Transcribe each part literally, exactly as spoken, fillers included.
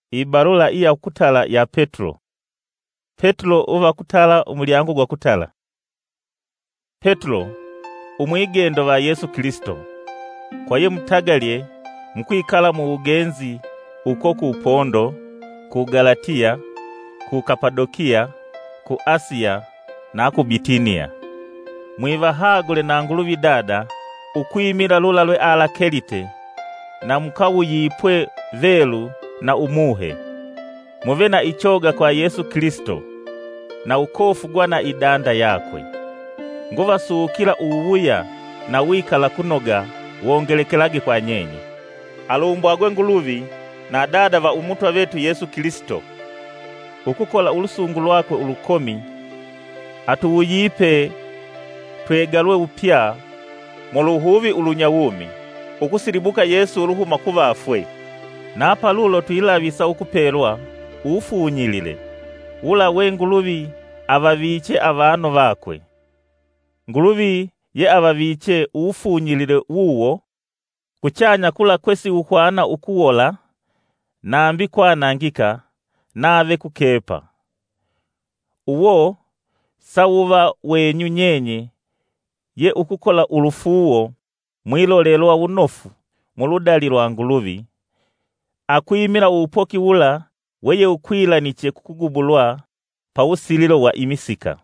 Ibarula iya kutala ya Petro. Petro uva kutala umulyango gwa kutala. Petro umwigendo wa Yesu Kristo. Kwa ye mutagalye mkwikala mu ugenzi uko ku Pondo, ku Galatia, ku Kapadokia, ku Asia na ku Bitinia. Mwivahagule na nguluvi dada ukwimira lula lwe alakelite na mukawu yipwe velu na umuhe. Muve na ichoga kwa Yesu Kristo na ukofu gwa na idanda yakwe. Nguva suukila uwuya na wikala kunoga wongelekelage kwa nyenye. Alumbwagwe nguluvi na dada va umutwa vetu Yesu Kristo. Ukukola ulusungu lwakwe ulukomi atuwuyipe twegalwe upya muluhuvi ulunyawumi ukusiribuka Yesu uruhuma kuvafwe. Napa lulo tuilavisa ukupelwa ufuunyilile ula we nguluvi avaviche avano vakwe. Nguluvi ye avaviche ufuunyilile uwo kuchanya kula kwesi uhwana ukuwola nambi kwanangika nave kukepa. Uwo sawuva wenyu nyenye ye ukukola ulufuwo mwilolelwa unofu muludali lwa nguluvi akwimira upoki wula weye ukwilaniche kukugubulwa pa usililo wa imisika.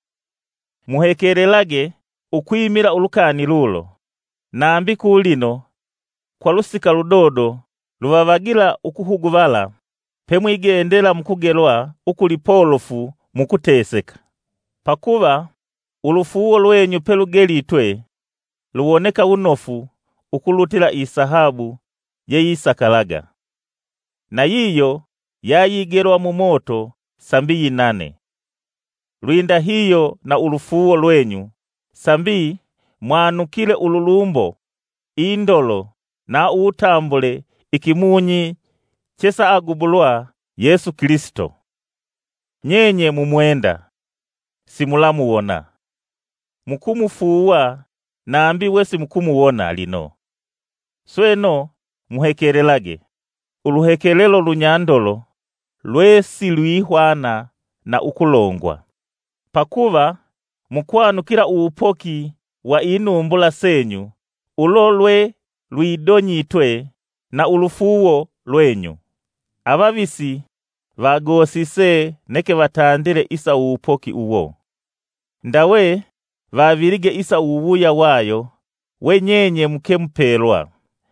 Muhekelelage ukwimira ulukani lulo nambi kulino kwa lusika ludodo luvavagila ukuhuguvala pemwigendela mukugelwa ukulipolofu mukuteseka. Pakuva ulufuwo lwenyu pelugelitwe luwoneka unofu ukulutila isahabu ye yisakalaga. Na yiyo yayigelwa mu moto sambi yinane. Lwinda hiyo na ulufuwo lwenyu sambi mwanukile ululumbo, indolo na utambule ikimunyi chesa agubulwa Yesu Kristo. Nyenye mumwenda simulamuwona. Mukumufuwa nambi wesi mukumuwona lino. Sweno muhekelelage uluhekelelo lunyandolo lwesi lwihwana na ukulongwa. Pakuva mukwanukila uupoki wa inumbula senyu ulolwe lwidonyitwe na ulufuwo lwenyu. Abavisi vagosise neke vatandile isa uupoki uwo. Ndawe vavilige isa uwuya wayo wenyenye muke mpelwa.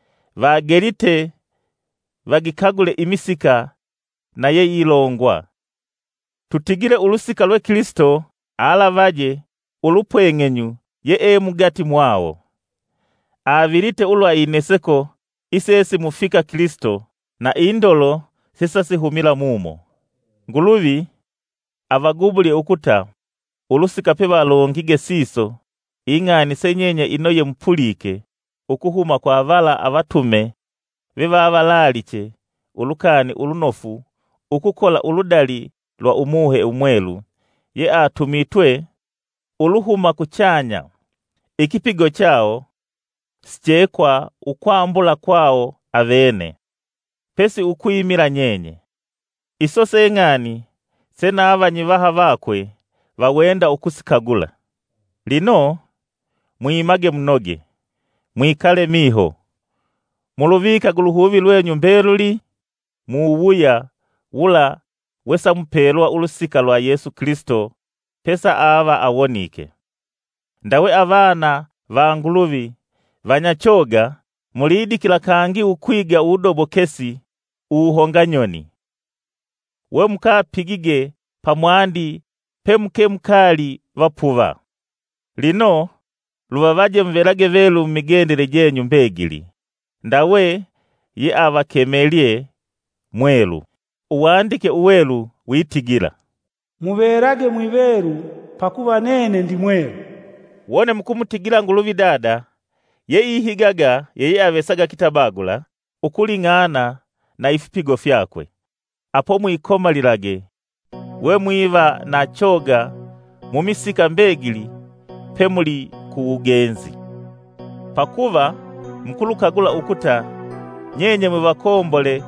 Vagelite vagikagule imisika na ye ilongwa. Tutigile ulusika lwe Kristo alavaje ulupwengenyu ye e mugati mwawo. Avilite ulwa ineseko isesi mufika Kristo na indolo sisa sihumila mumo. Nguluvi avagubuli ukuta ulusika peba alongige siso ingani senyenye inoye mpulike ukuhuma kwa avala avatume viva avalaliche ulukani ulunofu ukukola uludali lwa umuhe umwelu ye atumitwe uluhuma kuchanya. Ikipigo chao sichekwa ukwambula kwao avene pesi ukwimira nyenye. Isose engani sena avanyivaha vakwe wawenda ukusikagula. Lino mwimage mnoge mwikale miho muluvika guluhuvi lwenyu mbeluli muuwuya wula wesa mpelwa ulusika lwa Yesu Kristo pesa ava awonike. Ndawe avana va nguluvi vanyachoga mulidikila kangi ukwiga udobokesi uhonga nyoni. We mukapigige pamwandi pemuke mkali vapuva. Lino luvavaje mvelage velu migendele jenyu mbegili. Ndawe ye avakemelye mwelu. Uwandike uwelu witigila. Muverage mwiveru pakuva nene ndi mwelu. Wone mukumutigila nguluvi dada ye ihigaga ye avesaga kitabagula ukulingana na ifipigo fyakwe. Apo mwikomalilage we mwiva na choga mumisika mbegili pemuli kuugenzi. Pakuva mkulukagula ukuta nyenye mwivakombole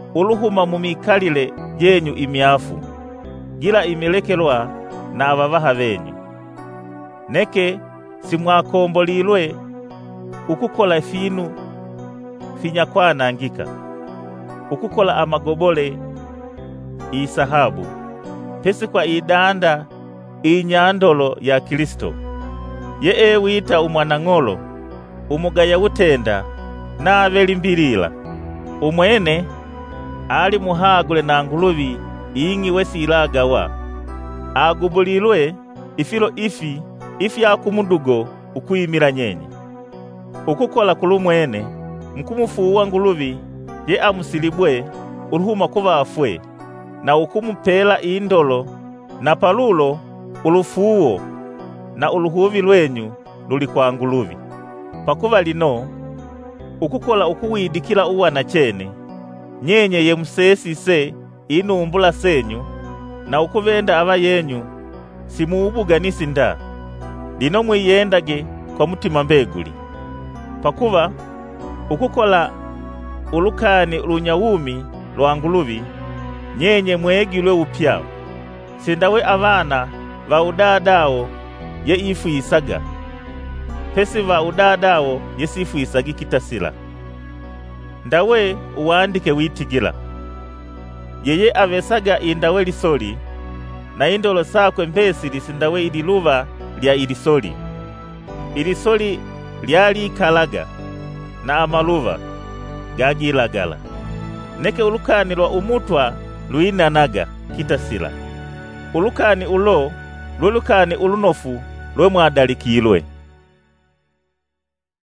uluhuma mu mikalile jenyu imyafu, gila imilekelwa na abavaha benyu. Neke simwakombolilwe ukukola finu finyakwanangika, ukukola amagobole isahabu, pesi kwa idanda inyandolo ya Kristo. Ye e wita umwanang'olo, umugaya wutenda na avelimbilila. Umwene ali muhagule na nguluvi ingi wesilagawa, agubulilwe ifilo ifi ifi akumudugo ukuyimila nyenye. Ukukola kulumwene mkumufuwa nguluvi ye amusilibwe uluhuma kuvafwe, na ukumupela indolo na palulo ulufuwo na uluhuvi lwenyu luli kwa nguluvi. Pakuva lino ukukola ukuwidikila uwana chene, nyenye ye musesise inumbula senyu na ukuvenda aba yenyu simuubuganisi nda. Lino mwiyendage kwa mutima mbeguli. Pakuva ukukola ulukani lunyawumi lwa nguluvi, nyenye mwegilwe upya. Sindawe abana va udadao ye ifu isaga, pesi va udadao ye sifu isagi kitasila. Ndawe uwandike witigila. Yeye avesaga indawe lisoli, na indolo sakwe mpesi lisindawe ililuva lya ilisoli. Ilisoli lyali ikalaga, na amaluva gagilagala. Neke ulukani lwa umutwa luinanaga kitasila. Ulukani ulo lulukani ulunofu lwe mwadalikilwe.